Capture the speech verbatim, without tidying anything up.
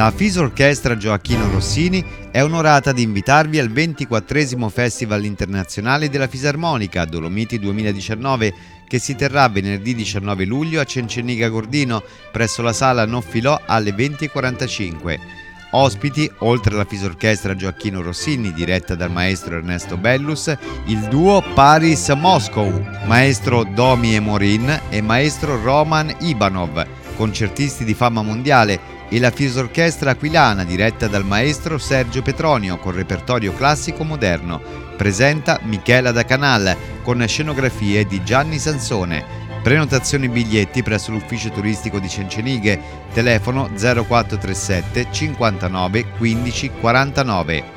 La Fisorchestra Gioacchino Rossini è onorata di invitarvi al ventiquattresimo Festival Internazionale della Fisarmonica Dolomiti duemiladiciannove, che si terrà venerdì diciannove luglio a Cenceniga Gordino presso la sala Nofilò alle venti e quarantacinque. Ospiti, oltre alla Fisorchestra Gioacchino Rossini diretta dal maestro Ernesto Bellus, il duo Paris Moscow, maestro Domi Emorin e maestro Roman Ivanov, concertisti di fama mondiale, e la Fisorchestra Aquilana diretta dal maestro Sergio Petronio con repertorio classico moderno. Presenta Michela da Canal con scenografie di Gianni Sansone. Prenotazioni biglietti presso l'ufficio turistico di Cencenighe, telefono zero quattro tre sette cinquantanove quindici quarantanove.